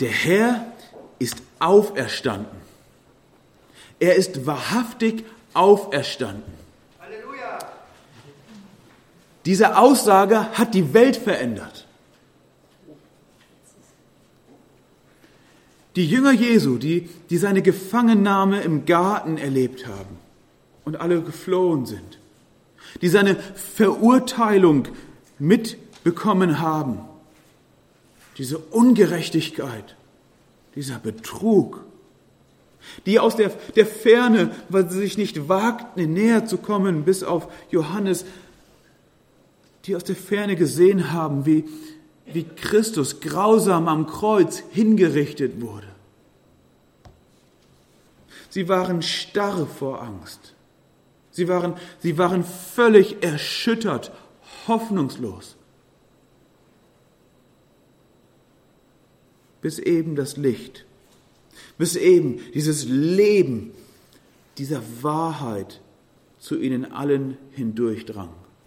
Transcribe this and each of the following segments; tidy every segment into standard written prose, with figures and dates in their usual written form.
Der Herr ist auferstanden. Er ist wahrhaftig auferstanden. Halleluja! Diese Aussage hat die Welt verändert. Die Jünger Jesu, die seine Gefangennahme im Garten erlebt haben und alle geflohen sind, die seine Verurteilung mitbekommen haben, diese Ungerechtigkeit, dieser Betrug, die aus der Ferne, weil sie sich nicht wagten, näher zu kommen, bis auf Johannes, die aus der Ferne gesehen haben, wie Christus grausam am Kreuz hingerichtet wurde. Sie waren starr vor Angst. Sie waren völlig erschüttert, hoffnungslos. Bis eben das Licht, bis eben dieses Leben dieser Wahrheit zu ihnen allen hindurchdrang.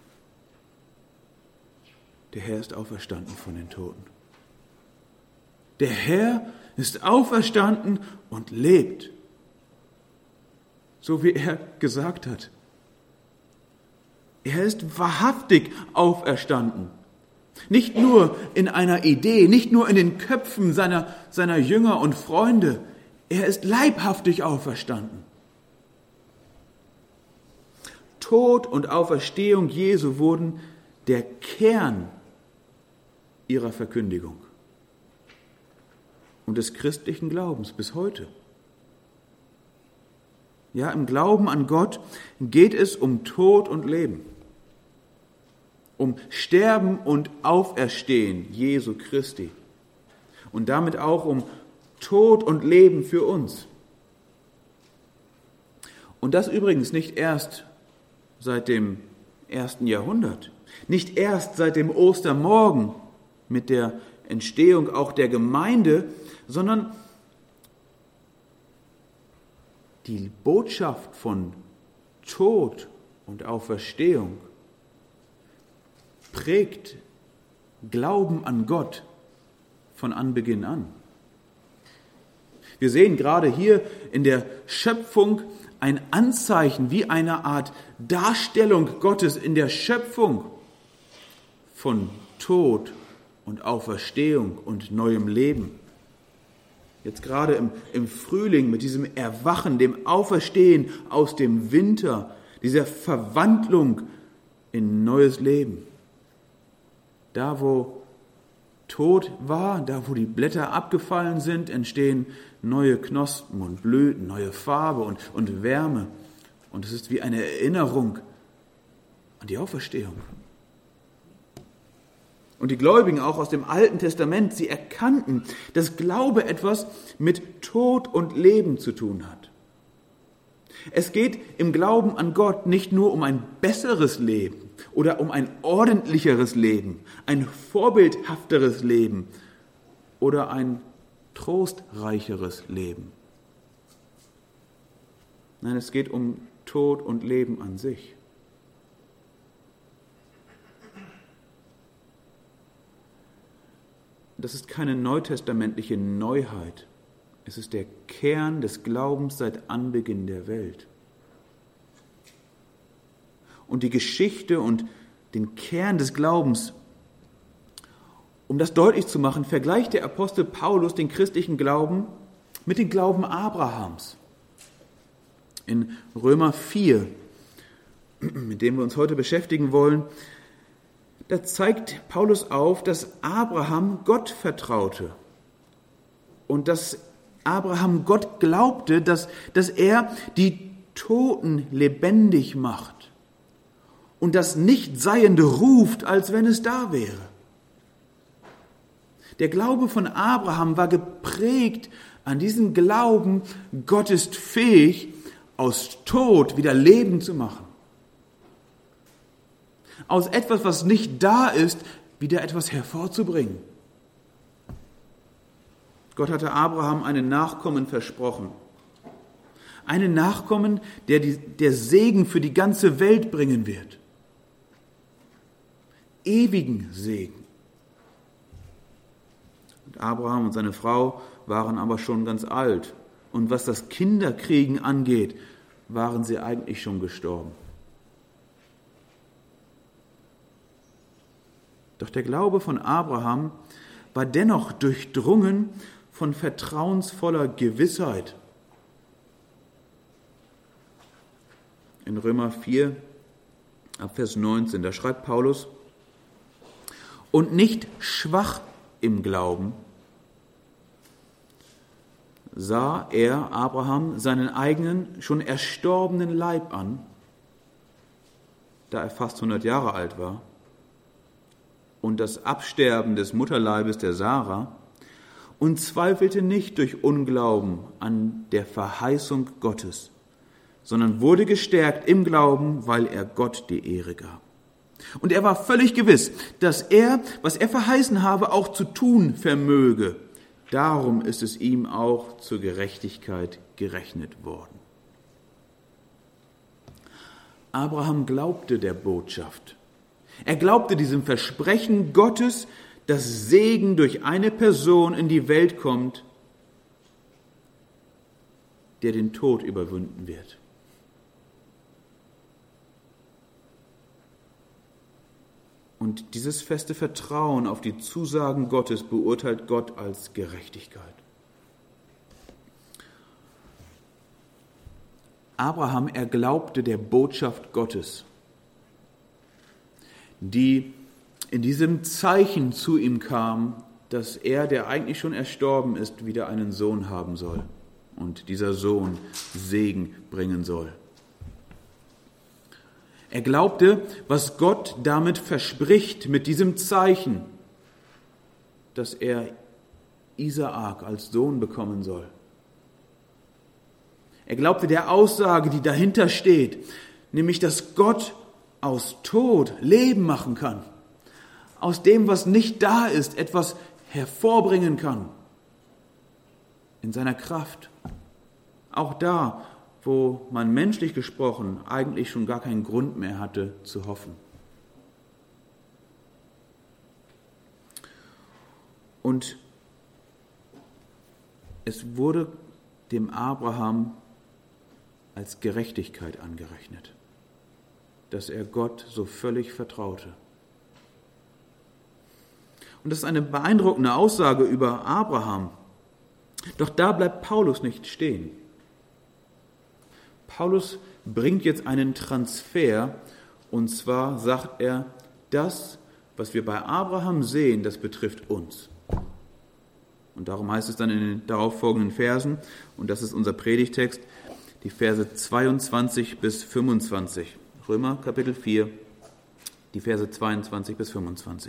Der Herr ist auferstanden von den Toten. Der Herr ist auferstanden und lebt, so wie er gesagt hat. Er ist wahrhaftig auferstanden. Nicht nur in einer Idee, nicht nur in den Köpfen seiner Jünger und Freunde. Er ist leibhaftig auferstanden. Tod und Auferstehung Jesu wurden der Kern ihrer Verkündigung und des christlichen Glaubens bis heute. Ja, im Glauben an Gott geht es um Tod und Leben, um Sterben und Auferstehen Jesu Christi und damit auch um Tod und Leben für uns. Und das übrigens nicht erst seit dem 1. Jahrhundert, nicht erst seit dem Ostermorgen mit der Entstehung auch der Gemeinde, sondern die Botschaft von Tod und Auferstehung prägt Glauben an Gott von Anbeginn an. Wir sehen gerade hier in der Schöpfung ein Anzeichen, wie eine Art Darstellung Gottes in der Schöpfung von Tod und Auferstehung und neuem Leben. Jetzt gerade im Frühling mit diesem Erwachen, dem Auferstehen aus dem Winter, dieser Verwandlung in neues Leben. Da, wo Tod war, da, wo die Blätter abgefallen sind, entstehen neue Knospen und Blüten, neue Farbe und Wärme. Und es ist wie eine Erinnerung an die Auferstehung. Und die Gläubigen auch aus dem Alten Testament, sie erkannten, dass Glaube etwas mit Tod und Leben zu tun hat. Es geht im Glauben an Gott nicht nur um ein besseres Leben oder um ein ordentlicheres Leben, ein vorbildhafteres Leben oder ein trostreicheres Leben. Nein, es geht um Tod und Leben an sich. Das ist keine neutestamentliche Neuheit. Es ist der Kern des Glaubens seit Anbeginn der Welt. Und die Geschichte und den Kern des Glaubens, um das deutlich zu machen, vergleicht der Apostel Paulus den christlichen Glauben mit dem Glauben Abrahams. In Römer 4, mit dem wir uns heute beschäftigen wollen, da zeigt Paulus auf, dass Abraham Gott vertraute und dass Abraham Gott glaubte, dass er die Toten lebendig macht und das Nichtseiende ruft, als wenn es da wäre. Der Glaube von Abraham war geprägt an diesen Glauben, Gott ist fähig, aus Tod wieder Leben zu machen. Aus etwas, was nicht da ist, wieder etwas hervorzubringen. Gott hatte Abraham einen Nachkommen versprochen. Einen Nachkommen, der Segen für die ganze Welt bringen wird. Ewigen Segen. Abraham und seine Frau waren aber schon ganz alt. Und was das Kinderkriegen angeht, waren sie eigentlich schon gestorben. Doch der Glaube von Abraham war dennoch durchdrungen von vertrauensvoller Gewissheit. In Römer 4, ab Vers 19, da schreibt Paulus: Und nicht schwach im Glauben sah er, Abraham, seinen eigenen, schon erstorbenen Leib an, da er fast 100 Jahre alt war, und das Absterben des Mutterleibes der Sarah, und zweifelte nicht durch Unglauben an der Verheißung Gottes, sondern wurde gestärkt im Glauben, weil er Gott die Ehre gab. Und er war völlig gewiss, dass er, was er verheißen habe, auch zu tun vermöge. Darum ist es ihm auch zur Gerechtigkeit gerechnet worden. Abraham glaubte der Botschaft. Er glaubte diesem Versprechen Gottes, dass Segen durch eine Person in die Welt kommt, der den Tod überwinden wird. Und dieses feste Vertrauen auf die Zusagen Gottes beurteilt Gott als Gerechtigkeit. Abraham, er glaubte der Botschaft Gottes, die in diesem Zeichen zu ihm kam, dass er, der eigentlich schon erstorben ist, wieder einen Sohn haben soll und dieser Sohn Segen bringen soll. Er glaubte, was Gott damit verspricht, mit diesem Zeichen, dass er Isaak als Sohn bekommen soll. Er glaubte der Aussage, die dahinter steht, nämlich, dass Gott aus Tod Leben machen kann, aus dem, was nicht da ist, etwas hervorbringen kann, in seiner Kraft. Auch da, wo man menschlich gesprochen eigentlich schon gar keinen Grund mehr hatte zu hoffen. Und es wurde dem Abraham als Gerechtigkeit angerechnet, dass er Gott so völlig vertraute. Und das ist eine beeindruckende Aussage über Abraham. Doch da bleibt Paulus nicht stehen. Paulus bringt jetzt einen Transfer, und zwar sagt er, das, was wir bei Abraham sehen, das betrifft uns. Und darum heißt es dann in den darauffolgenden Versen, und das ist unser Predigtext, die Verse 22 bis 25. Römer Kapitel 4, die Verse 22 bis 25.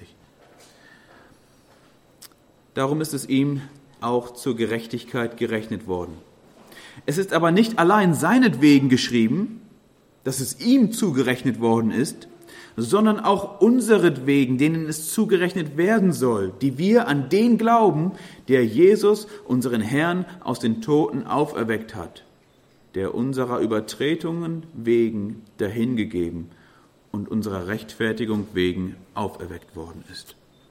Darum ist es ihm auch zur Gerechtigkeit gerechnet worden. Es ist aber nicht allein seinetwegen geschrieben, dass es ihm zugerechnet worden ist, sondern auch unseretwegen, denen es zugerechnet werden soll, die wir an den glauben, der Jesus, unseren Herrn, aus den Toten auferweckt hat, der unserer Übertretungen wegen dahingegeben und unserer Rechtfertigung wegen auferweckt worden ist.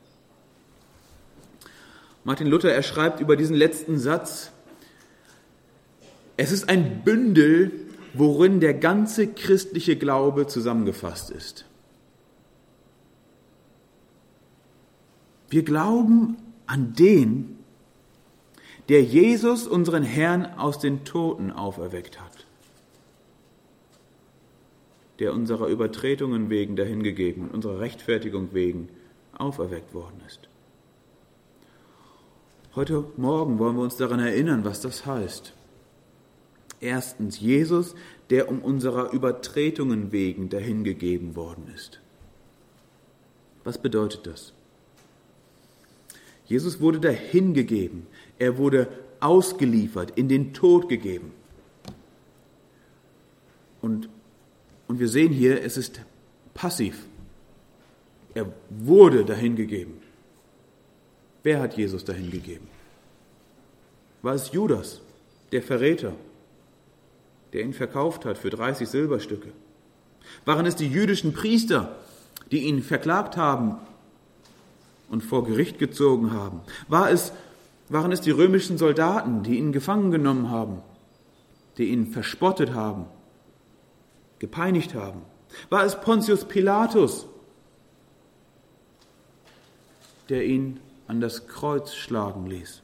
Martin Luther, er schreibt über diesen letzten Satz: Es ist ein Bündel, worin der ganze christliche Glaube zusammengefasst ist. Wir glauben an den, der Jesus, unseren Herrn, aus den Toten auferweckt hat, der unserer Übertretungen wegen dahingegeben und unserer Rechtfertigung wegen auferweckt worden ist. Heute Morgen wollen wir uns daran erinnern, was das heißt. Erstens, Jesus, der um unserer Übertretungen wegen dahingegeben worden ist. Was bedeutet das? Jesus wurde dahingegeben. Er wurde ausgeliefert, in den Tod gegeben. Und wir sehen hier, es ist passiv. Er wurde dahingegeben. Wer hat Jesus dahingegeben? War es Judas, der Verräter, der ihn verkauft hat für 30 Silberstücke? Waren es die jüdischen Priester, die ihn verklagt haben und vor Gericht gezogen haben? War es Waren es die römischen Soldaten, die ihn gefangen genommen haben, die ihn verspottet haben, gepeinigt haben? War es Pontius Pilatus, der ihn an das Kreuz schlagen ließ?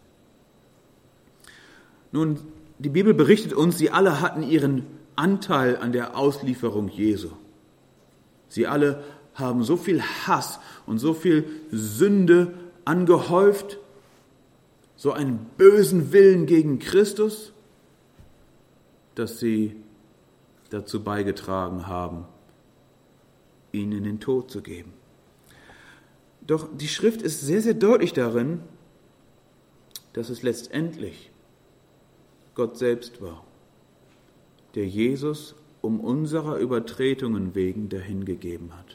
Nun, die Bibel berichtet uns, sie alle hatten ihren Anteil an der Auslieferung Jesu. Sie alle haben so viel Hass und so viel Sünde angehäuft, so einen bösen Willen gegen Christus, dass sie dazu beigetragen haben, ihn in den Tod zu geben. Doch die Schrift ist sehr, sehr deutlich darin, dass es letztendlich Gott selbst war, der Jesus um unserer Übertretungen wegen dahingegeben hat.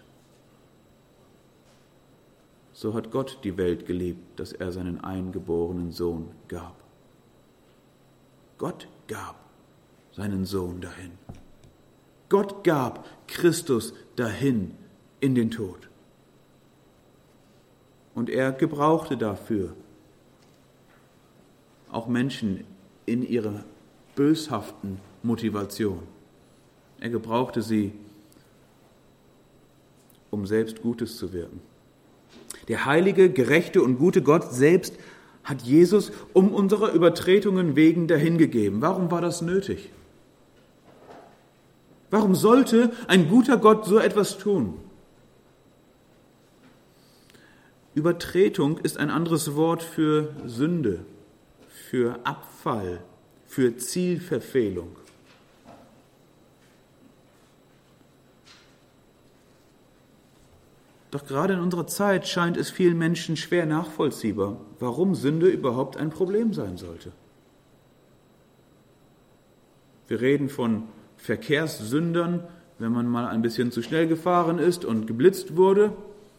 So hat Gott die Welt geliebt, dass er seinen eingeborenen Sohn gab. Gott gab seinen Sohn dahin. Gott gab Christus dahin in den Tod. Und er gebrauchte dafür auch Menschen in ihrer böshaften Motivation. Er gebrauchte sie, um selbst Gutes zu wirken. Der heilige, gerechte und gute Gott selbst hat Jesus um unserer Übertretungen wegen dahingegeben. Warum war das nötig? Warum sollte ein guter Gott so etwas tun? Übertretung ist ein anderes Wort für Sünde, für Abfall, für Zielverfehlung. Doch gerade in unserer Zeit scheint es vielen Menschen schwer nachvollziehbar, warum Sünde überhaupt ein Problem sein sollte. Wir reden von Verkehrssündern, wenn man mal ein bisschen zu schnell gefahren ist und geblitzt wurde.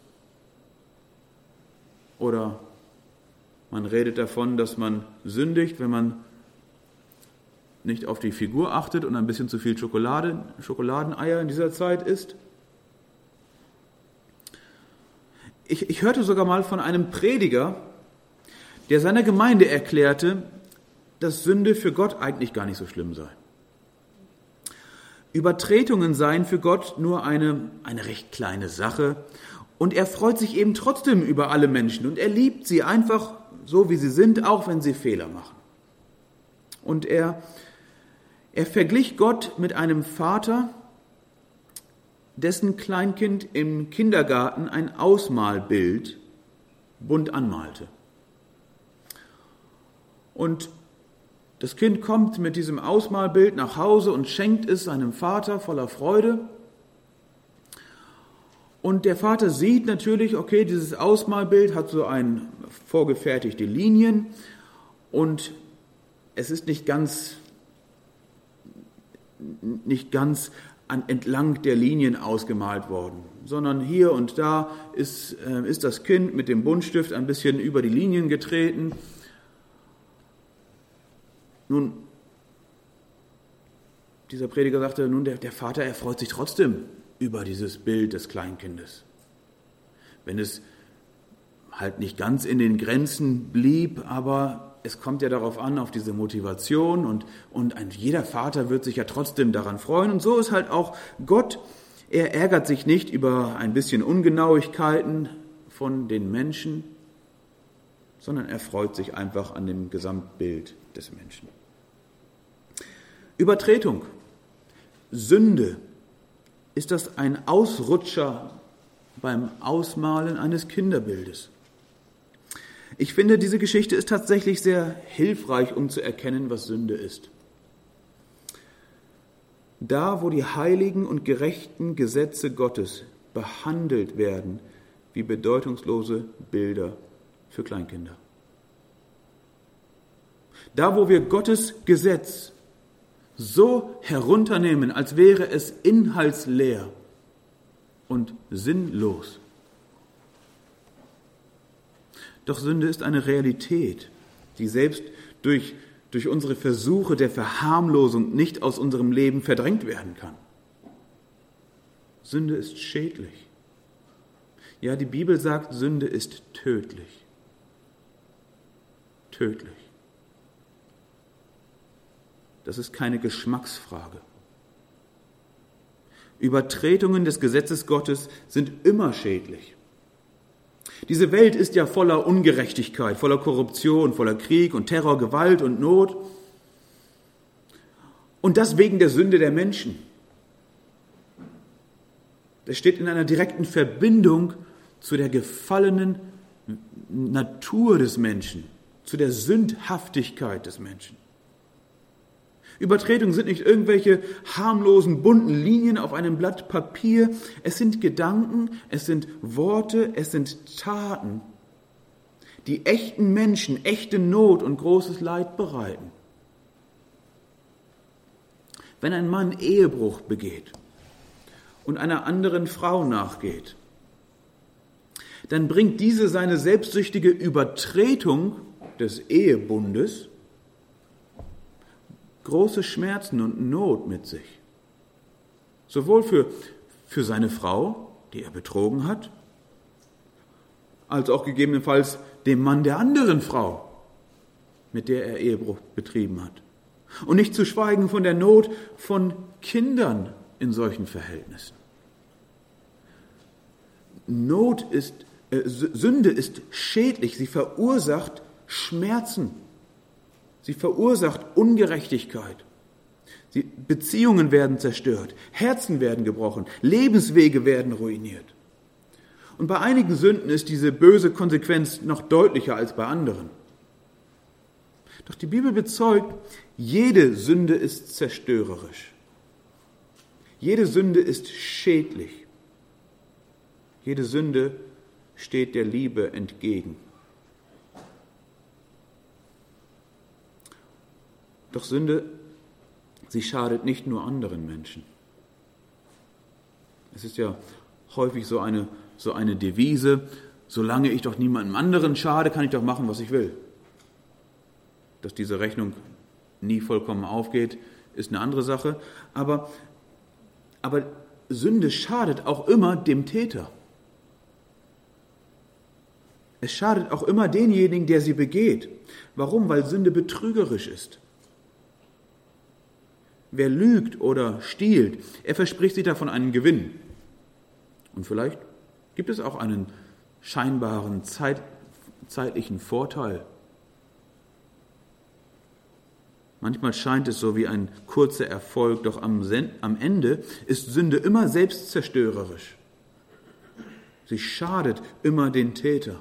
Oder man redet davon, dass man sündigt, wenn man nicht auf die Figur achtet und ein bisschen zu viel Schokoladeneier in dieser Zeit isst. Ich hörte sogar mal von einem Prediger, der seiner Gemeinde erklärte, dass Sünde für Gott eigentlich gar nicht so schlimm sei. Übertretungen seien für Gott nur eine recht kleine Sache und er freut sich eben trotzdem über alle Menschen und er liebt sie einfach so, wie sie sind, auch wenn sie Fehler machen. Und er verglich Gott mit einem Vater, dessen Kleinkind im Kindergarten ein Ausmalbild bunt anmalte. Und das Kind kommt mit diesem Ausmalbild nach Hause und schenkt es seinem Vater voller Freude. Und der Vater sieht natürlich, okay, dieses Ausmalbild hat so vorgefertigte Linien und es ist nicht ganz entlang der Linien ausgemalt worden, sondern hier und da ist das Kind mit dem Buntstift ein bisschen über die Linien getreten. Nun, dieser Prediger sagte, der Vater erfreut sich trotzdem über dieses Bild des Kleinkindes. Wenn es halt nicht ganz in den Grenzen blieb, aber es kommt ja darauf an, auf diese Motivation und jeder Vater wird sich ja trotzdem daran freuen. Und so ist halt auch Gott, er ärgert sich nicht über ein bisschen Ungenauigkeiten von den Menschen, sondern er freut sich einfach an dem Gesamtbild des Menschen. Übertretung, Sünde, ist das ein Ausrutscher beim Ausmalen eines Kinderbildes? Ich finde, diese Geschichte ist tatsächlich sehr hilfreich, um zu erkennen, was Sünde ist. Da, wo die heiligen und gerechten Gesetze Gottes behandelt werden wie bedeutungslose Bilder für Kleinkinder. Da, wo wir Gottes Gesetz so herunternehmen, als wäre es inhaltsleer und sinnlos. Doch Sünde ist eine Realität, die selbst durch unsere Versuche der Verharmlosung nicht aus unserem Leben verdrängt werden kann. Sünde ist schädlich. Ja, die Bibel sagt, Sünde ist tödlich. tödlich. Das ist keine Geschmacksfrage. Übertretungen des Gesetzes Gottes sind immer schädlich. Diese Welt ist ja voller Ungerechtigkeit, voller Korruption, voller Krieg und Terror, Gewalt und Not. Und das wegen der Sünde der Menschen. Das steht in einer direkten Verbindung zu der gefallenen Natur des Menschen, zu der Sündhaftigkeit des Menschen. Übertretungen sind nicht irgendwelche harmlosen, bunten Linien auf einem Blatt Papier. Es sind Gedanken, es sind Worte, es sind Taten, die echten Menschen echte Not und großes Leid bereiten. Wenn ein Mann Ehebruch begeht und einer anderen Frau nachgeht, dann bringt diese seine selbstsüchtige Übertretung des Ehebundes große Schmerzen und Not mit sich. Sowohl für seine Frau, die er betrogen hat, als auch gegebenenfalls dem Mann der anderen Frau, mit der er Ehebruch betrieben hat. Und nicht zu schweigen von der Not von Kindern in solchen Verhältnissen. Sünde ist schädlich, sie verursacht Schmerzen. Sie verursacht Ungerechtigkeit. Beziehungen werden zerstört, Herzen werden gebrochen, Lebenswege werden ruiniert. Und bei einigen Sünden ist diese böse Konsequenz noch deutlicher als bei anderen. Doch die Bibel bezeugt, jede Sünde ist zerstörerisch. Jede Sünde ist schädlich. Jede Sünde steht der Liebe entgegen. Doch Sünde, sie schadet nicht nur anderen Menschen. Es ist ja häufig so eine Devise, solange ich doch niemandem anderen schade, kann ich doch machen, was ich will. Dass diese Rechnung nie vollkommen aufgeht, ist eine andere Sache. Aber Sünde schadet auch immer dem Täter. Es schadet auch immer denjenigen, der sie begeht. Warum? Weil Sünde betrügerisch ist. Wer lügt oder stiehlt, er verspricht sich davon einen Gewinn. Und vielleicht gibt es auch einen scheinbaren zeitlichen Vorteil. Manchmal scheint es so wie ein kurzer Erfolg, doch am Ende ist Sünde immer selbstzerstörerisch. Sie schadet immer den Täter.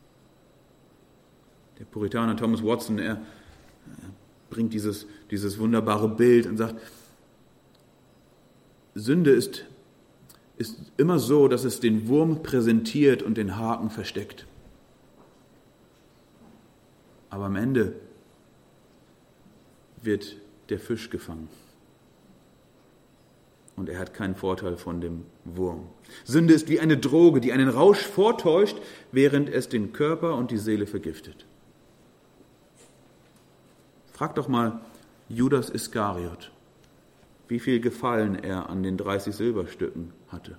Der Puritaner Thomas Watson, er bringt dieses wunderbare Bild und sagt, Sünde ist immer so, dass es den Wurm präsentiert und den Haken versteckt. Aber am Ende wird der Fisch gefangen. Und er hat keinen Vorteil von dem Wurm. Sünde ist wie eine Droge, die einen Rausch vortäuscht, während es den Körper und die Seele vergiftet. Frag doch mal Judas Iskariot, wie viel Gefallen er an den 30 Silberstücken hatte.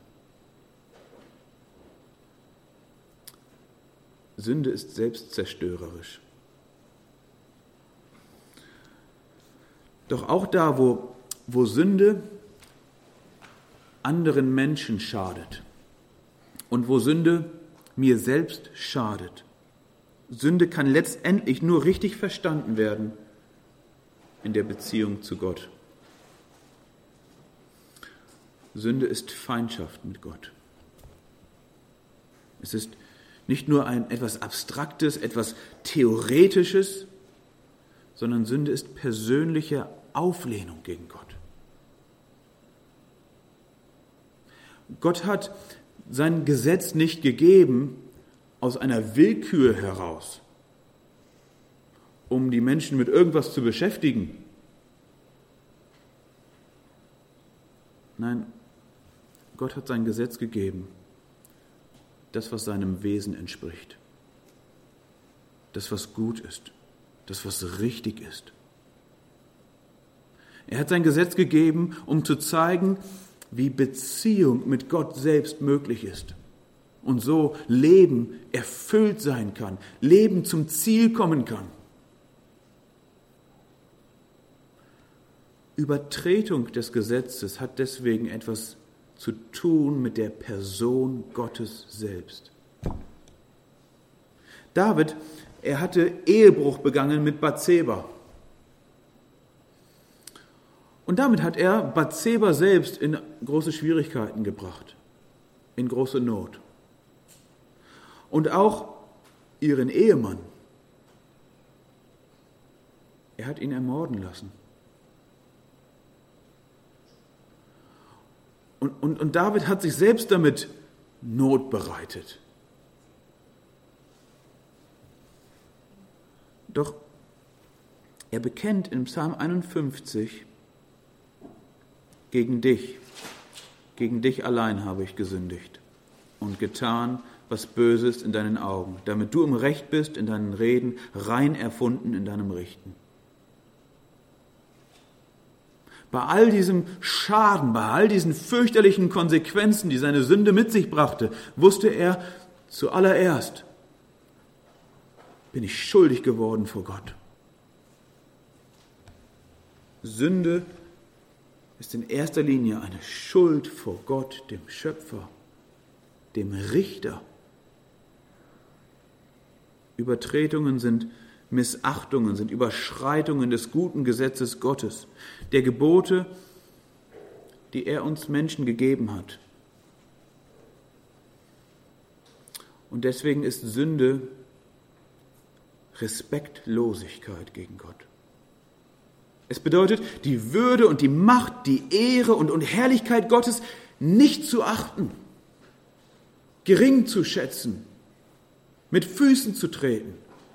Sünde ist selbstzerstörerisch. Doch auch da, wo Sünde anderen Menschen schadet und wo Sünde mir selbst schadet, Sünde kann letztendlich nur richtig verstanden werden in der Beziehung zu Gott. Sünde ist Feindschaft mit Gott. Es ist nicht nur etwas Abstraktes, etwas Theoretisches, sondern Sünde ist persönliche Auflehnung gegen Gott. Gott hat sein Gesetz nicht gegeben aus einer Willkür heraus, um die Menschen mit irgendwas zu beschäftigen. Nein, Gott hat sein Gesetz gegeben, das, was seinem Wesen entspricht, das, was gut ist, das, was richtig ist. Er hat sein Gesetz gegeben, um zu zeigen, wie Beziehung mit Gott selbst möglich ist. Und so Leben erfüllt sein kann, Leben zum Ziel kommen kann. Übertretung des Gesetzes hat deswegen etwas zu tun mit der Person Gottes selbst. David, er hatte Ehebruch begangen mit Bathseba. Und damit hat er Bathseba selbst in große Schwierigkeiten gebracht, in große Not. Und auch ihren Ehemann. Er hat ihn ermorden lassen. Und David hat sich selbst damit Not bereitet. Doch er bekennt im Psalm 51, gegen dich allein habe ich gesündigt und getan, was böse ist in deinen Augen, damit du im Recht bist in deinen Reden, rein erfunden in deinem Richten. Bei all diesem Schaden, bei all diesen fürchterlichen Konsequenzen, die seine Sünde mit sich brachte, wusste er zuallererst, bin ich schuldig geworden vor Gott. Sünde ist in erster Linie eine Schuld vor Gott, dem Schöpfer, dem Richter. Übertretungen sind Missachtungen, sind Überschreitungen des guten Gesetzes Gottes, der Gebote, die er uns Menschen gegeben hat. Und deswegen ist Sünde Respektlosigkeit gegen Gott. Es bedeutet, die Würde und die Macht, die Ehre und Herrlichkeit Gottes nicht zu achten, gering zu schätzen, mit Füßen zu treten.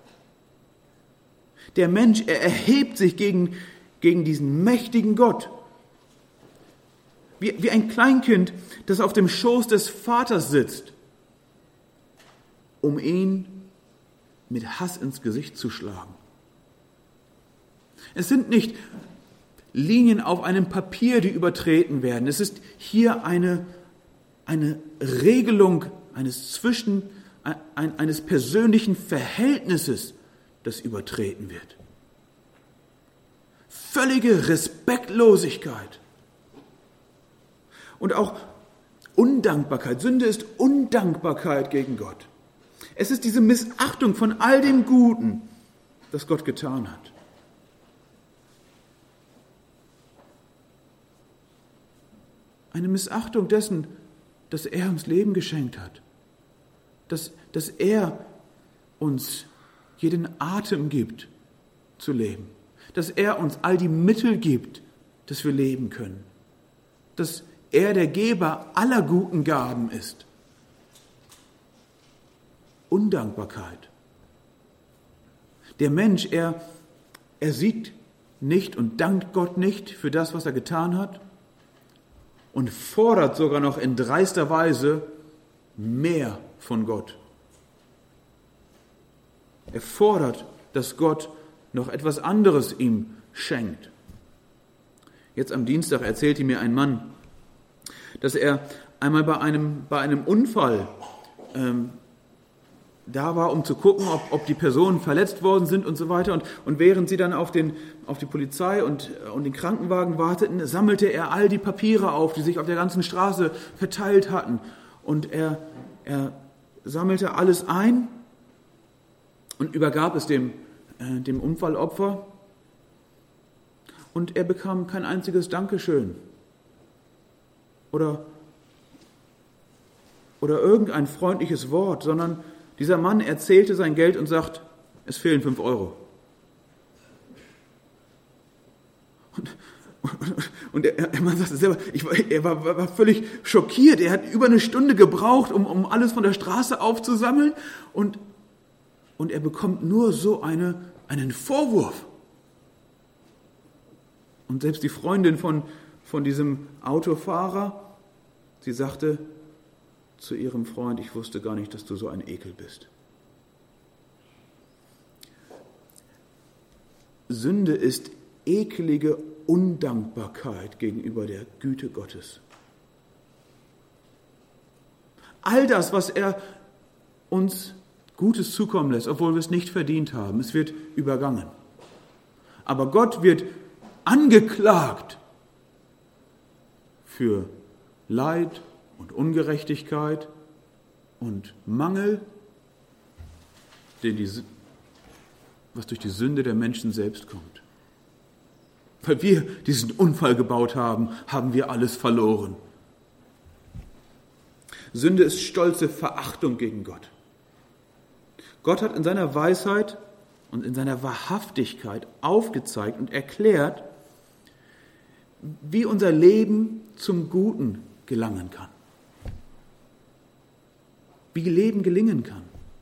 Der Mensch, er erhebt sich gegen diesen mächtigen Gott. Wie ein Kleinkind, das auf dem Schoß des Vaters sitzt, um ihn mit Hass ins Gesicht zu schlagen. Es sind nicht Linien auf einem Papier, die übertreten werden. Es ist hier eine Regelung eines persönlichen Verhältnisses, das übertreten wird. Völlige Respektlosigkeit. Und auch Undankbarkeit. Sünde ist Undankbarkeit gegen Gott. Es ist diese Missachtung von all dem Guten, das Gott getan hat. Eine Missachtung dessen, dass er uns Leben geschenkt hat. Dass er uns jeden Atem gibt, zu leben. Dass er uns all die Mittel gibt, dass wir leben können. Dass er der Geber aller guten Gaben ist. Undankbarkeit. Der Mensch, er sieht nicht und dankt Gott nicht für das, was er getan hat und fordert sogar noch in dreister Weise mehr von Gott. Er fordert, dass Gott noch etwas anderes ihm schenkt. Jetzt am Dienstag erzählte mir ein Mann, dass er einmal bei einem Unfall da war, um zu gucken, ob die Personen verletzt worden sind und so weiter. Und während sie dann auf die Polizei und den Krankenwagen warteten, sammelte er all die Papiere auf, die sich auf der ganzen Straße verteilt hatten. Und er sammelte alles ein und übergab es dem Unfallopfer. Und er bekam kein einziges Dankeschön oder irgendein freundliches Wort, sondern dieser Mann erzählte sein Geld und sagt, es fehlen 5 Euro. Und der Mann sagte selber, er war völlig schockiert. Er hat über eine Stunde gebraucht, um alles von der Straße aufzusammeln. Und er bekommt nur so einen Vorwurf. Und selbst die Freundin von diesem Autofahrer, sie sagte zu ihrem Freund, ich wusste gar nicht, dass du so ein Ekel bist. Sünde ist ekelige Undankbarkeit gegenüber der Güte Gottes. All das, was er uns Gutes zukommen lässt, obwohl wir es nicht verdient haben, es wird übergangen. Aber Gott wird angeklagt für Leid und Ungerechtigkeit und Mangel, was durch die Sünde der Menschen selbst kommt. Weil wir diesen Unfall gebaut haben, haben wir alles verloren. Sünde ist stolze Verachtung gegen Gott. Gott hat in seiner Weisheit und in seiner Wahrhaftigkeit aufgezeigt und erklärt, wie unser Leben zum Guten gelangen kann. Wie Leben gelingen kann.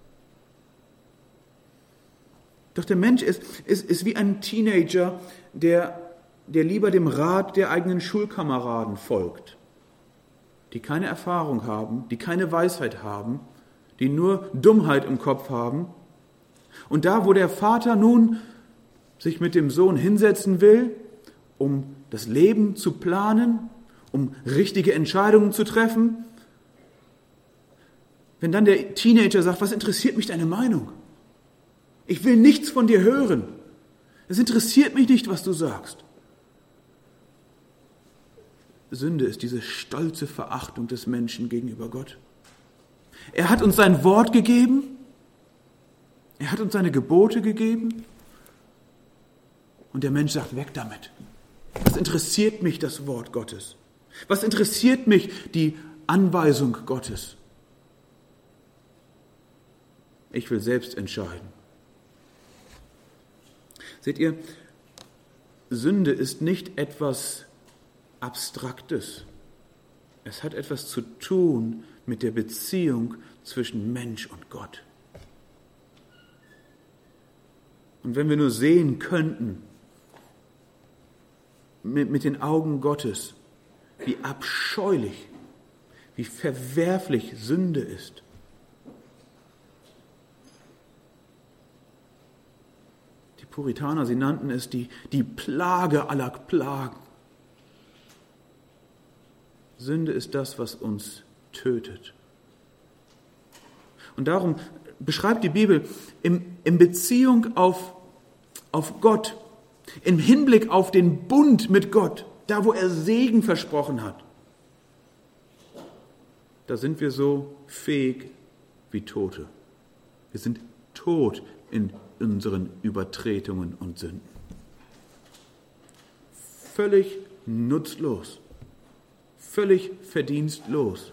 Doch der Mensch ist wie ein Teenager, der lieber dem Rat der eigenen Schulkameraden folgt, die keine Erfahrung haben, die keine Weisheit haben, die nur Dummheit im Kopf haben. Und da, wo der Vater nun sich mit dem Sohn hinsetzen will, um das Leben zu planen, um richtige Entscheidungen zu treffen, wenn dann der Teenager sagt, was interessiert mich deine Meinung? Ich will nichts von dir hören. Es interessiert mich nicht, was du sagst. Sünde ist diese stolze Verachtung des Menschen gegenüber Gott. Er hat uns sein Wort gegeben. Er hat uns seine Gebote gegeben. Und der Mensch sagt, weg damit. Was interessiert mich das Wort Gottes? Was interessiert mich die Anweisung Gottes? Ich will selbst entscheiden. Seht ihr, Sünde ist nicht etwas Abstraktes. Es hat etwas zu tun mit der Beziehung zwischen Mensch und Gott. Und wenn wir nur sehen könnten, mit den Augen Gottes, wie abscheulich, wie verwerflich Sünde ist. Die Puritaner, sie nannten es die Plage aller Plagen. Sünde ist das, was uns tötet. Und darum beschreibt die Bibel in Beziehung auf Gott, im Hinblick auf den Bund mit Gott, da wo er Segen versprochen hat, da sind wir so fähig wie Tote. Wir sind tot in unseren Übertretungen und Sünden. Völlig nutzlos, völlig verdienstlos.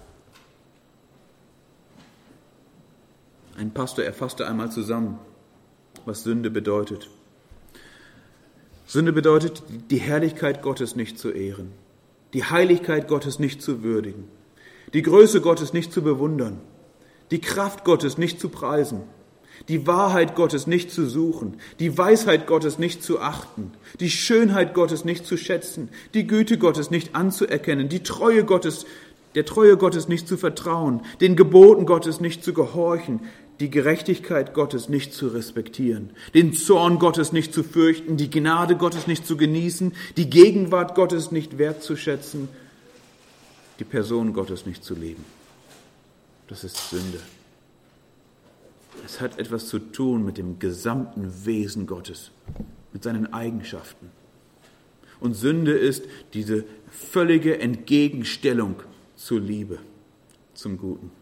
Ein Pastor erfasste einmal zusammen, was Sünde bedeutet. Sünde bedeutet, die Herrlichkeit Gottes nicht zu ehren, die Heiligkeit Gottes nicht zu würdigen, die Größe Gottes nicht zu bewundern, die Kraft Gottes nicht zu preisen, die Wahrheit Gottes nicht zu suchen, die Weisheit Gottes nicht zu achten, die Schönheit Gottes nicht zu schätzen, die Güte Gottes nicht anzuerkennen, der Treue Gottes nicht zu vertrauen, den Geboten Gottes nicht zu gehorchen, die Gerechtigkeit Gottes nicht zu respektieren, den Zorn Gottes nicht zu fürchten, die Gnade Gottes nicht zu genießen, die Gegenwart Gottes nicht wertzuschätzen, die Person Gottes nicht zu leben. Das ist Sünde. Es hat etwas zu tun mit dem gesamten Wesen Gottes, mit seinen Eigenschaften. Und Sünde ist diese völlige Entgegenstellung zur Liebe, zum Guten.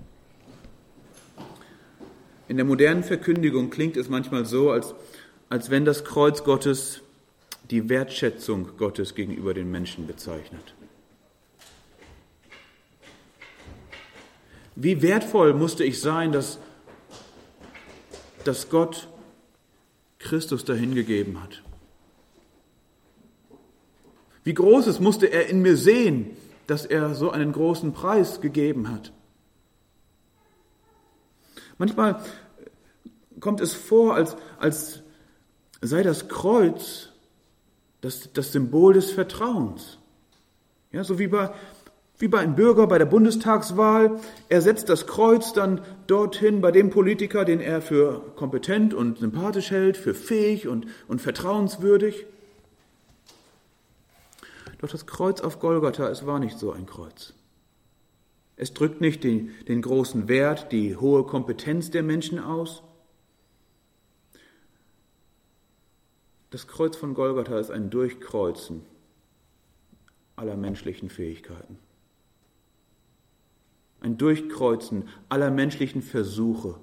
In der modernen Verkündigung klingt es manchmal so, als wenn das Kreuz Gottes die Wertschätzung Gottes gegenüber den Menschen bezeichnet. Wie wertvoll musste ich sein, dass Gott Christus dahingegeben hat. Wie Großes musste er in mir sehen, dass er so einen großen Preis gegeben hat. Manchmal kommt es vor, als sei das Kreuz das Symbol des Vertrauens. Ja, so wie bei einem Bürger bei der Bundestagswahl. Er setzt das Kreuz dann dorthin bei dem Politiker, den er für kompetent und sympathisch hält, für fähig und vertrauenswürdig. Doch das Kreuz auf Golgatha, es war nicht so ein Kreuz. Es drückt nicht den großen Wert, die hohe Kompetenz der Menschen aus. Das Kreuz von Golgatha ist ein Durchkreuzen aller menschlichen Fähigkeiten. Ein Durchkreuzen aller menschlichen Versuche,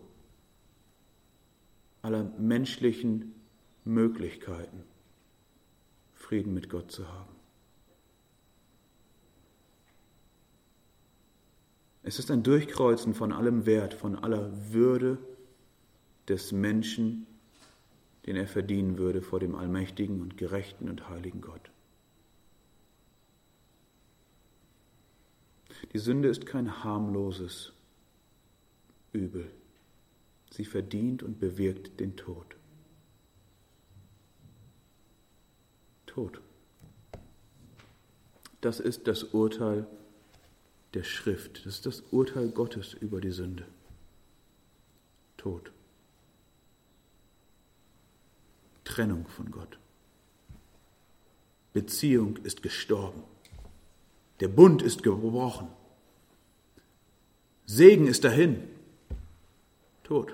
aller menschlichen Möglichkeiten, Frieden mit Gott zu haben. Es ist ein Durchkreuzen von allem Wert, von aller Würde des Menschen, den er verdienen würde vor dem allmächtigen und gerechten und heiligen Gott. Die Sünde ist kein harmloses Übel. Sie verdient und bewirkt den Tod. Tod. Das ist das Urteil der Schrift. Das ist das Urteil Gottes über die Sünde. Tod. Trennung von Gott. Beziehung ist gestorben. Der Bund ist gebrochen. Segen ist dahin. Tod.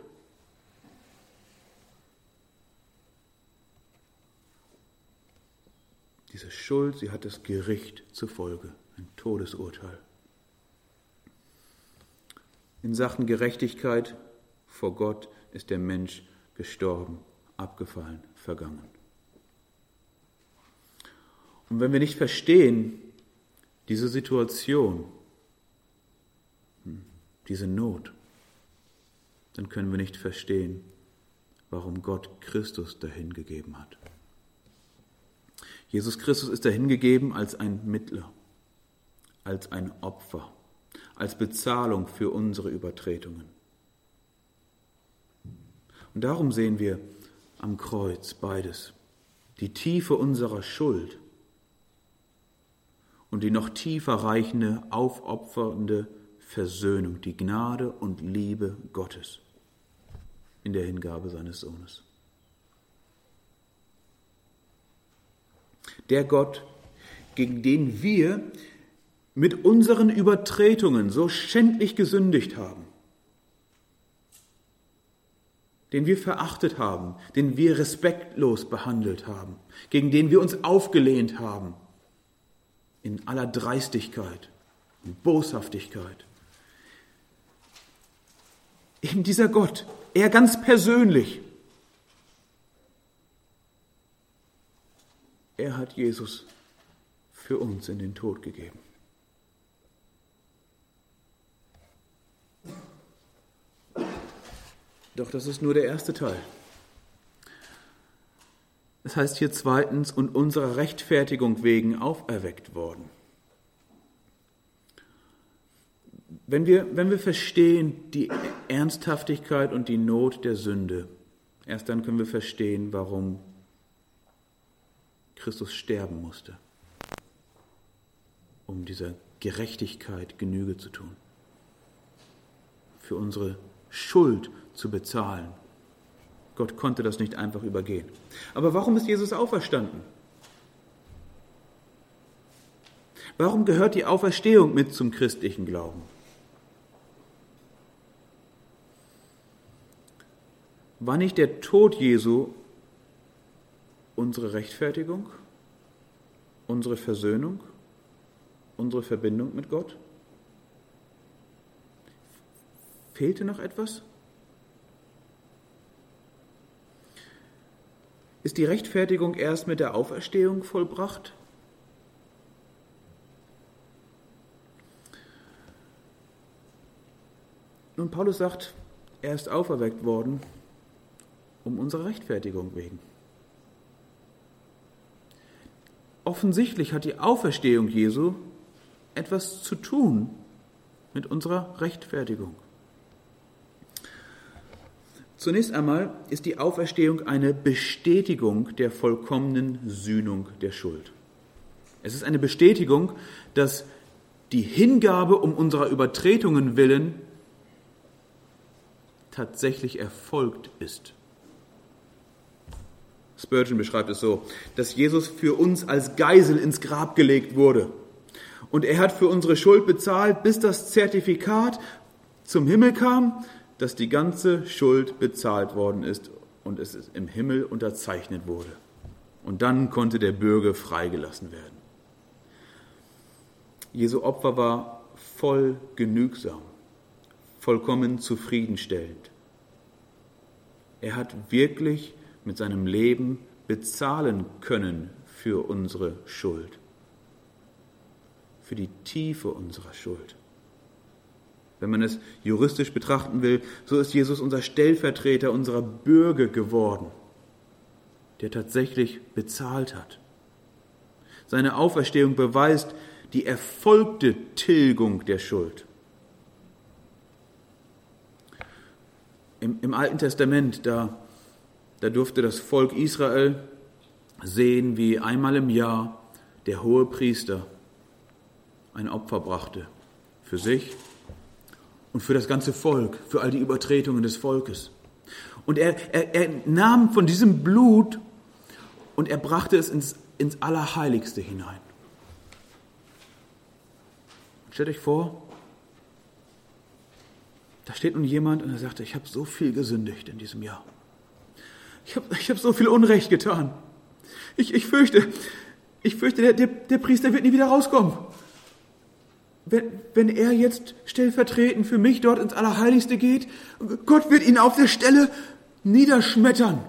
Diese Schuld, sie hat das Gericht zur Folge, ein Todesurteil. In Sachen Gerechtigkeit vor Gott ist der Mensch gestorben, abgefallen, vergangen. Und wenn wir nicht verstehen, diese Situation, diese Not, dann können wir nicht verstehen, warum Gott Christus dahingegeben hat. Jesus Christus ist dahingegeben als ein Mittler, als ein Opfer, als Bezahlung für unsere Übertretungen. Und darum sehen wir am Kreuz beides, die Tiefe unserer Schuld und die noch tiefer reichende, aufopfernde Versöhnung, die Gnade und Liebe Gottes in der Hingabe seines Sohnes. Der Gott, gegen den wir mit unseren Übertretungen so schändlich gesündigt haben, den wir verachtet haben, den wir respektlos behandelt haben, gegen den wir uns aufgelehnt haben, in aller Dreistigkeit und Boshaftigkeit. Eben dieser Gott, er ganz persönlich, er hat Jesus für uns in den Tod gegeben. Doch das ist nur der erste Teil. Es heißt hier zweitens, und unserer Rechtfertigung wegen auferweckt worden. Wenn wir verstehen die Ernsthaftigkeit und die Not der Sünde, erst dann können wir verstehen, warum Christus sterben musste, um dieser Gerechtigkeit Genüge zu tun, für unsere Schuld zu bezahlen. Gott konnte das nicht einfach übergehen. Aber warum ist Jesus auferstanden? Warum gehört die Auferstehung mit zum christlichen Glauben? War nicht der Tod Jesu unsere Rechtfertigung, unsere Versöhnung, unsere Verbindung mit Gott? Fehlte noch etwas? Ist die Rechtfertigung erst mit der Auferstehung vollbracht? Nun, Paulus sagt, er ist auferweckt worden, um unserer Rechtfertigung wegen. Offensichtlich hat die Auferstehung Jesu etwas zu tun mit unserer Rechtfertigung. Zunächst einmal ist die Auferstehung eine Bestätigung der vollkommenen Sühnung der Schuld. Es ist eine Bestätigung, dass die Hingabe um unserer Übertretungen willen tatsächlich erfolgt ist. Spurgeon beschreibt es so, dass Jesus für uns als Geisel ins Grab gelegt wurde. Und er hat für unsere Schuld bezahlt, bis das Zertifikat zum Himmel kam, dass die ganze Schuld bezahlt worden ist und es im Himmel unterzeichnet wurde. Und dann konnte der Bürger freigelassen werden. Jesu Opfer war voll genügsam, vollkommen zufriedenstellend. Er hat wirklich mit seinem Leben bezahlen können für unsere Schuld, für die Tiefe unserer Schuld. Wenn man es juristisch betrachten will, so ist Jesus unser Stellvertreter, unser Bürger geworden, der tatsächlich bezahlt hat. Seine Auferstehung beweist die erfolgte Tilgung der Schuld. Im Alten Testament, da durfte das Volk Israel sehen, wie einmal im Jahr der Hohepriester ein Opfer brachte für sich und für das ganze Volk, für all die Übertretungen des Volkes. Und er nahm von diesem Blut und er brachte es ins Allerheiligste hinein. Stellt euch vor, da steht nun jemand und er sagte, ich habe so viel gesündigt in diesem Jahr. Ich hab so viel Unrecht getan. Ich fürchte, der Priester wird nie wieder rauskommen. Wenn er jetzt stellvertretend für mich dort ins Allerheiligste geht, Gott wird ihn auf der Stelle niederschmettern.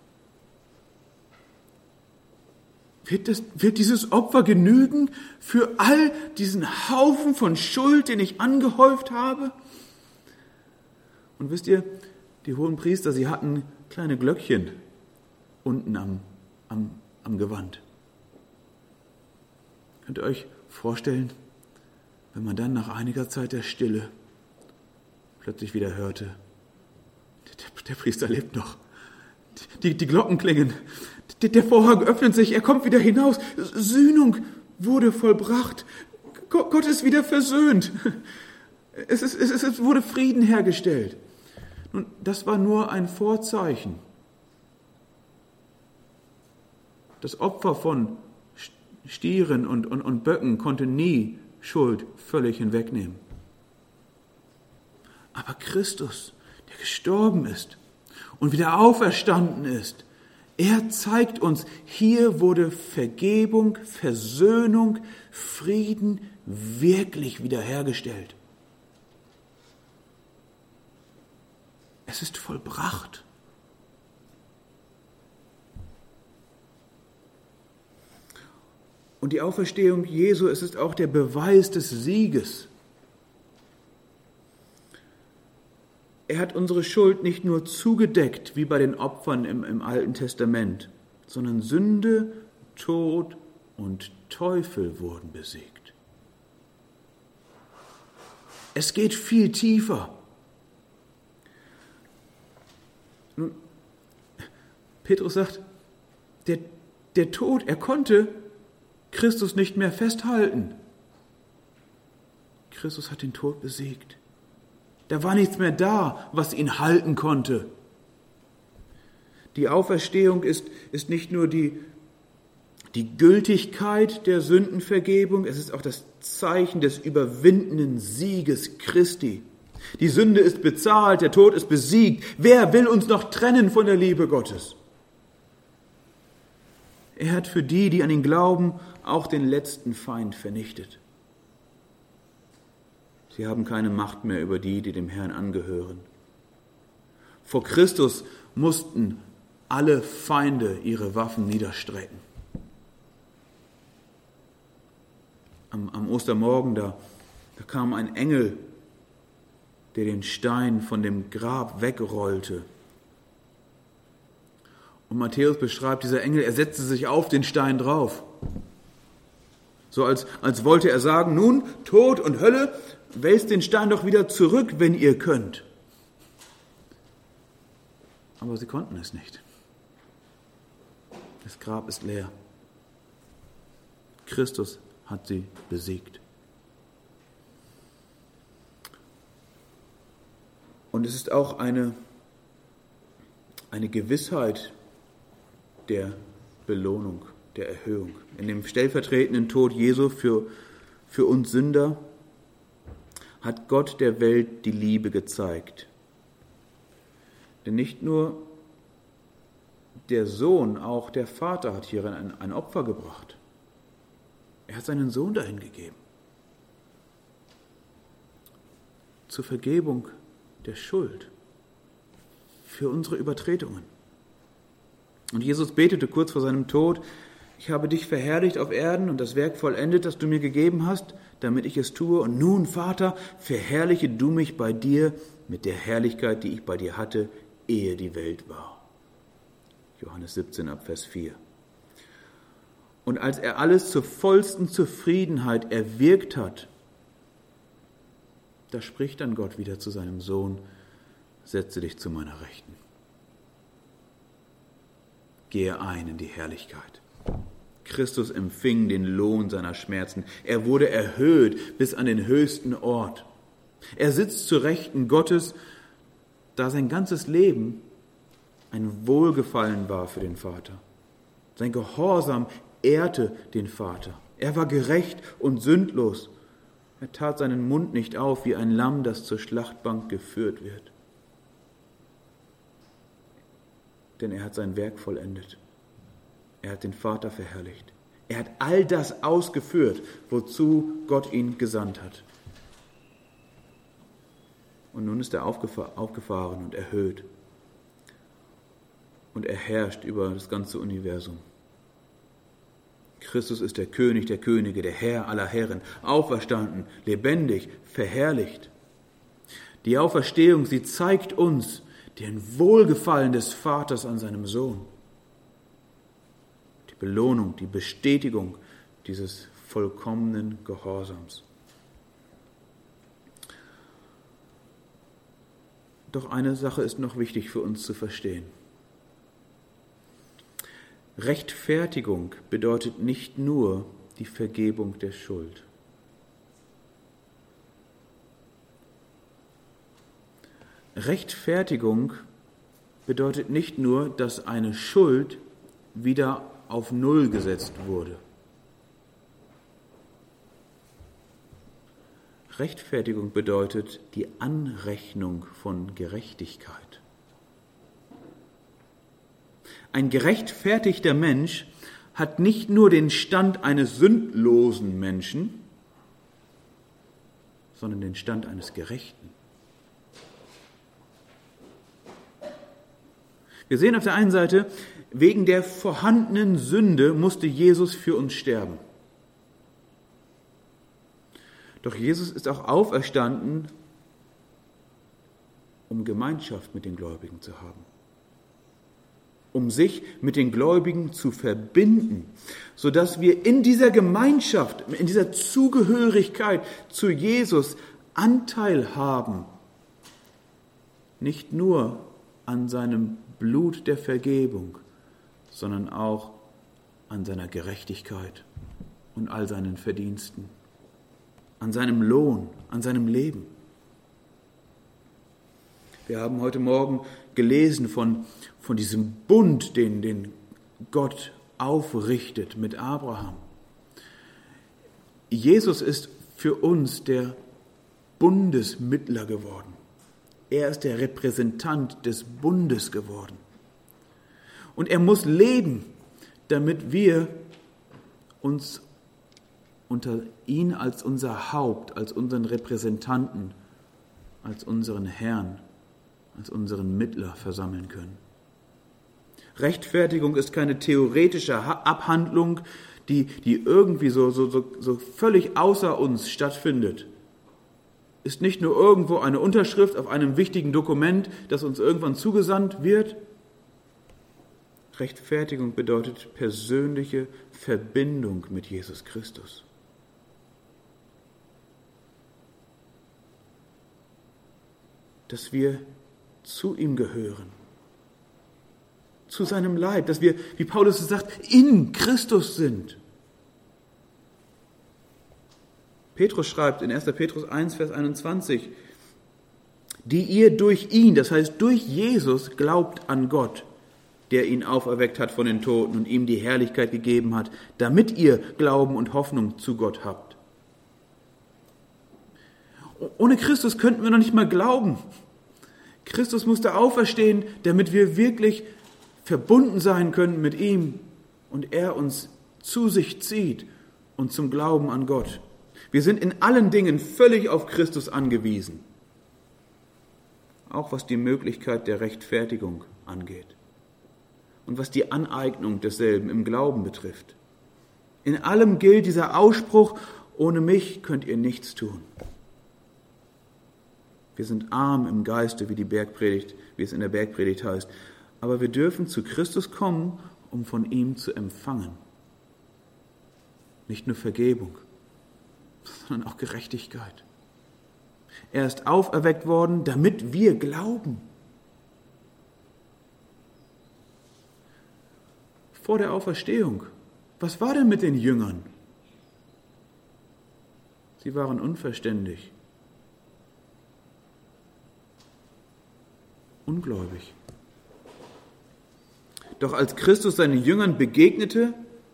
Wird dieses Opfer genügen für all diesen Haufen von Schuld, den ich angehäuft habe? Und wisst ihr, die hohen Priester, sie hatten kleine Glöckchen unten am Gewand. Könnt ihr euch vorstellen, wenn man dann nach einiger Zeit der Stille plötzlich wieder hörte, der Priester lebt noch, die Glocken klingen, der Vorhang öffnet sich, er kommt wieder hinaus, Sühnung wurde vollbracht, Gott ist wieder versöhnt, es wurde Frieden hergestellt. Nun, das war nur ein Vorzeichen. Das Opfer von Stieren und Böcken konnte nie Schuld völlig hinwegnehmen. Aber Christus, der gestorben ist und wieder auferstanden ist, er zeigt uns, hier wurde Vergebung, Versöhnung, Frieden wirklich wiederhergestellt. Es ist vollbracht. Und die Auferstehung Jesu, es ist auch der Beweis des Sieges. Er hat unsere Schuld nicht nur zugedeckt, wie bei den Opfern im Alten Testament, sondern Sünde, Tod und Teufel wurden besiegt. Es geht viel tiefer. Nun, Petrus sagt, der Tod, er konnte Christus nicht mehr festhalten. Christus hat den Tod besiegt. Da war nichts mehr da, was ihn halten konnte. Die Auferstehung ist nicht nur die Gültigkeit der Sündenvergebung, es ist auch das Zeichen des überwindenden Sieges Christi. Die Sünde ist bezahlt, der Tod ist besiegt. Wer will uns noch trennen von der Liebe Gottes? Er hat für die an ihn glauben, auch den letzten Feind vernichtet. Sie haben keine Macht mehr über die dem Herrn angehören. Vor Christus mussten alle Feinde ihre Waffen niederstrecken. Am Ostermorgen, da kam ein Engel, der den Stein von dem Grab wegrollte. Und Matthäus beschreibt, dieser Engel, er setzte sich auf den Stein drauf. So als wollte er sagen, nun, Tod und Hölle, wälzt den Stein doch wieder zurück, wenn ihr könnt. Aber sie konnten es nicht. Das Grab ist leer. Christus hat sie besiegt. Und es ist auch eine Gewissheit der Belohnung, der Erhöhung. In dem stellvertretenden Tod Jesu für uns Sünder hat Gott der Welt die Liebe gezeigt. Denn nicht nur der Sohn, auch der Vater hat hierin ein Opfer gebracht. Er hat seinen Sohn dahin gegeben. Zur Vergebung der Schuld. Für unsere Übertretungen. Und Jesus betete kurz vor seinem Tod: Ich habe dich verherrlicht auf Erden und das Werk vollendet, das du mir gegeben hast, damit ich es tue. Und nun, Vater, verherrliche du mich bei dir mit der Herrlichkeit, die ich bei dir hatte, ehe die Welt war. Johannes 17 ab Vers 4. Und als er alles zur vollsten Zufriedenheit erwirkt hat, da spricht dann Gott wieder zu seinem Sohn: Setze dich zu meiner Rechten. Gehe ein in die Herrlichkeit. Christus empfing den Lohn seiner Schmerzen. Er wurde erhöht bis an den höchsten Ort. Er sitzt zur Rechten Gottes, da sein ganzes Leben ein Wohlgefallen war für den Vater. Sein Gehorsam ehrte den Vater. Er war gerecht und sündlos. Er tat seinen Mund nicht auf wie ein Lamm, das zur Schlachtbank geführt wird. Denn er hat sein Werk vollendet. Er hat den Vater verherrlicht. Er hat all das ausgeführt, wozu Gott ihn gesandt hat. Und nun ist er aufgefahren und erhöht. Und er herrscht über das ganze Universum. Christus ist der König der Könige, der Herr aller Herren, auferstanden, lebendig, verherrlicht. Die Auferstehung, sie zeigt uns den Wohlgefallen des Vaters an seinem Sohn. Die Belohnung, die Bestätigung dieses vollkommenen Gehorsams. Doch eine Sache ist noch wichtig für uns zu verstehen. Rechtfertigung bedeutet nicht nur die Vergebung der Schuld. Rechtfertigung bedeutet nicht nur, dass eine Schuld wieder auf Null gesetzt wurde. Rechtfertigung bedeutet die Anrechnung von Gerechtigkeit. Ein gerechtfertigter Mensch hat nicht nur den Stand eines sündlosen Menschen, sondern den Stand eines Gerechten. Wir sehen auf der einen Seite, wegen der vorhandenen Sünde musste Jesus für uns sterben. Doch Jesus ist auch auferstanden, um Gemeinschaft mit den Gläubigen zu haben. Um sich mit den Gläubigen zu verbinden, sodass wir in dieser Gemeinschaft, in dieser Zugehörigkeit zu Jesus Anteil haben. Nicht nur an seinem Blut der Vergebung, sondern auch an seiner Gerechtigkeit und all seinen Verdiensten, an seinem Lohn, an seinem Leben. Wir haben heute Morgen gelesen von diesem Bund, den Gott aufrichtet mit Abraham. Jesus ist für uns der Bundesmittler geworden. Er ist der Repräsentant des Bundes geworden. Und er muss leben, damit wir uns unter ihn als unser Haupt, als unseren Repräsentanten, als unseren Herrn, als unseren Mittler versammeln können. Rechtfertigung ist keine theoretische Abhandlung, die irgendwie so völlig außer uns stattfindet. Ist nicht nur irgendwo eine Unterschrift auf einem wichtigen Dokument, das uns irgendwann zugesandt wird. Rechtfertigung bedeutet persönliche Verbindung mit Jesus Christus. Dass wir zu ihm gehören, zu seinem Leib, dass wir, wie Paulus es sagt, in Christus sind. Petrus schreibt in 1. Petrus 1, Vers 21, die ihr durch ihn, das heißt durch Jesus, glaubt an Gott, der ihn auferweckt hat von den Toten und ihm die Herrlichkeit gegeben hat, damit ihr Glauben und Hoffnung zu Gott habt. Ohne Christus könnten wir noch nicht mal glauben. Christus musste auferstehen, damit wir wirklich verbunden sein können mit ihm und er uns zu sich zieht und zum Glauben an Gott. Wir sind in allen Dingen völlig auf Christus angewiesen, auch was die Möglichkeit der Rechtfertigung angeht und was die Aneignung desselben im Glauben betrifft. In allem gilt dieser Ausspruch: Ohne mich könnt ihr nichts tun. Wir sind arm im Geiste, wie es in der Bergpredigt heißt, aber wir dürfen zu Christus kommen, um von ihm zu empfangen. Nicht nur Vergebung, sondern auch Gerechtigkeit. Er ist auferweckt worden, damit wir glauben. Vor der Auferstehung, was war denn mit den Jüngern? Sie waren unverständig, ungläubig. Doch als Christus seinen Jüngern begegnete,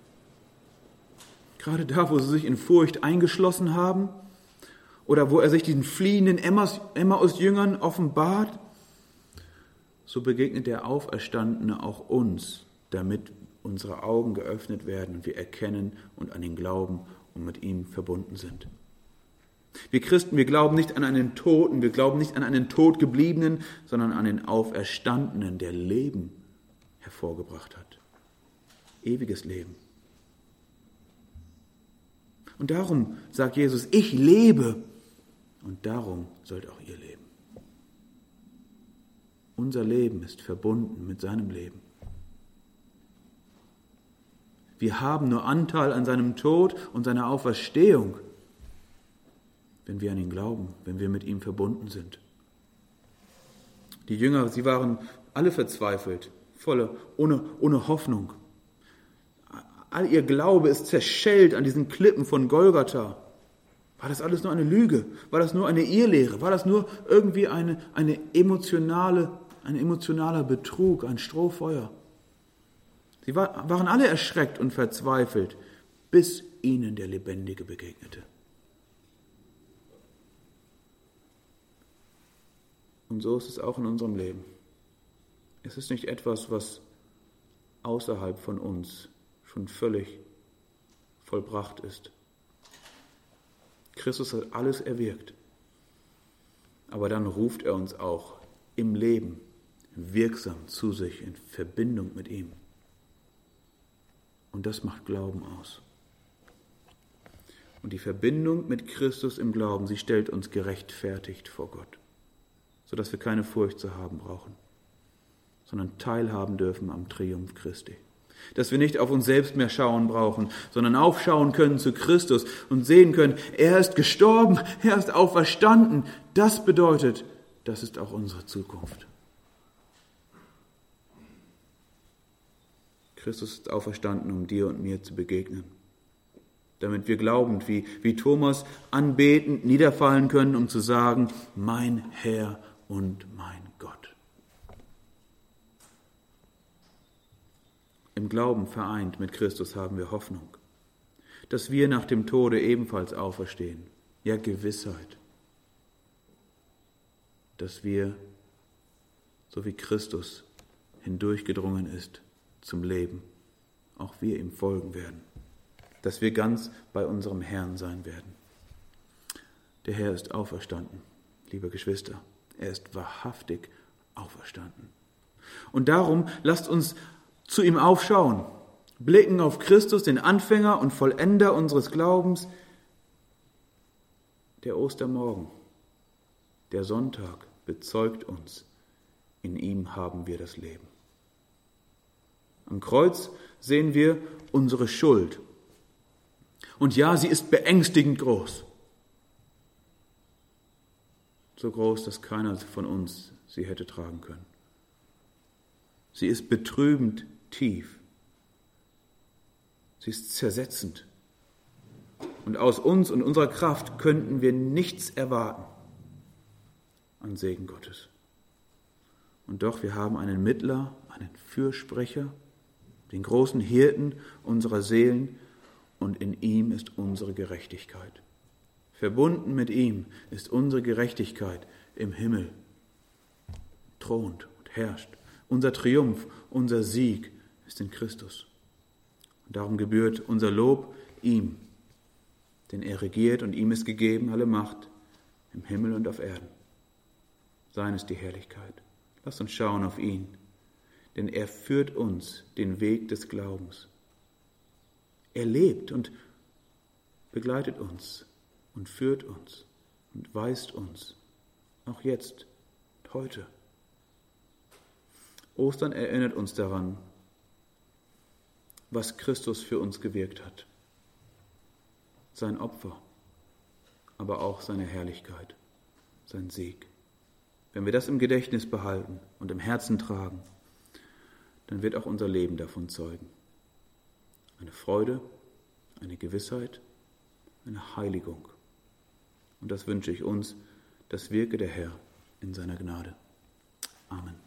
gerade da, wo sie sich in Furcht eingeschlossen haben oder wo er sich den fliehenden Emmaus-Jüngern offenbart, so begegnet der Auferstandene auch uns, damit unsere Augen geöffnet werden und wir erkennen und an ihn glauben und mit ihm verbunden sind. Wir Christen, wir glauben nicht an einen Toten, wir glauben nicht an einen Totgebliebenen, sondern an den Auferstandenen, der Leben hervorgebracht hat. Ewiges Leben. Und darum sagt Jesus: Ich lebe, und darum sollt auch ihr leben. Unser Leben ist verbunden mit seinem Leben. Wir haben nur Anteil an seinem Tod und seiner Auferstehung, wenn wir an ihn glauben, wenn wir mit ihm verbunden sind. Die Jünger, sie waren alle verzweifelt, ohne Hoffnung. All ihr Glaube ist zerschellt an diesen Klippen von Golgatha. War das alles nur eine Lüge? War das nur eine Irrlehre? War das nur irgendwie ein emotionaler Betrug, ein Strohfeuer? Sie waren alle erschreckt und verzweifelt, bis ihnen der Lebendige begegnete. Und so ist es auch in unserem Leben. Es ist nicht etwas, was außerhalb von uns schon völlig vollbracht ist. Christus hat alles erwirkt. Aber dann ruft er uns auch im Leben wirksam zu sich in Verbindung mit ihm. Und das macht Glauben aus. Und die Verbindung mit Christus im Glauben, sie stellt uns gerechtfertigt vor Gott, sodass wir keine Furcht zu haben brauchen, sondern teilhaben dürfen am Triumph Christi. Dass wir nicht auf uns selbst mehr schauen brauchen, sondern aufschauen können zu Christus und sehen können, er ist gestorben, er ist auferstanden. Das bedeutet, das ist auch unsere Zukunft. Christus ist auferstanden, um dir und mir zu begegnen, damit wir glaubend, wie Thomas, anbetend niederfallen können, um zu sagen: Mein Herr und mein Gott. Im Glauben vereint mit Christus haben wir Hoffnung, dass wir nach dem Tode ebenfalls auferstehen. Ja, Gewissheit, dass wir, so wie Christus hindurchgedrungen ist zum Leben, auch wir ihm folgen werden, dass wir ganz bei unserem Herrn sein werden. Der Herr ist auferstanden, liebe Geschwister, er ist wahrhaftig auferstanden. Und darum lasst uns zu ihm aufschauen, blicken auf Christus, den Anfänger und Vollender unseres Glaubens. Der Ostermorgen, der Sonntag bezeugt uns, in ihm haben wir das Leben. Am Kreuz sehen wir unsere Schuld. Und ja, sie ist beängstigend groß. So groß, dass keiner von uns sie hätte tragen können. Sie ist betrübend tief. Sie ist zersetzend. Und aus uns und unserer Kraft könnten wir nichts erwarten an Segen Gottes. Und doch, wir haben einen Mittler, einen Fürsprecher, den großen Hirten unserer Seelen, und in ihm ist unsere Gerechtigkeit. Verbunden mit ihm ist unsere Gerechtigkeit im Himmel, thront und herrscht Unser Triumph, unser Sieg ist in Christus. Und darum gebührt unser Lob ihm, denn er regiert und ihm ist gegeben alle Macht im Himmel und auf Erden. Sein ist die Herrlichkeit. Lasst uns schauen auf ihn, denn er führt uns den Weg des Glaubens. Er lebt und begleitet uns und führt uns und weist uns, auch jetzt, heute. Ostern erinnert uns daran, was Christus für uns gewirkt hat. Sein Opfer, aber auch seine Herrlichkeit, sein Sieg. Wenn wir das im Gedächtnis behalten und im Herzen tragen, dann wird auch unser Leben davon zeugen. Eine Freude, eine Gewissheit, eine Heiligung. Und das wünsche ich uns, das wirke der Herr in seiner Gnade. Amen.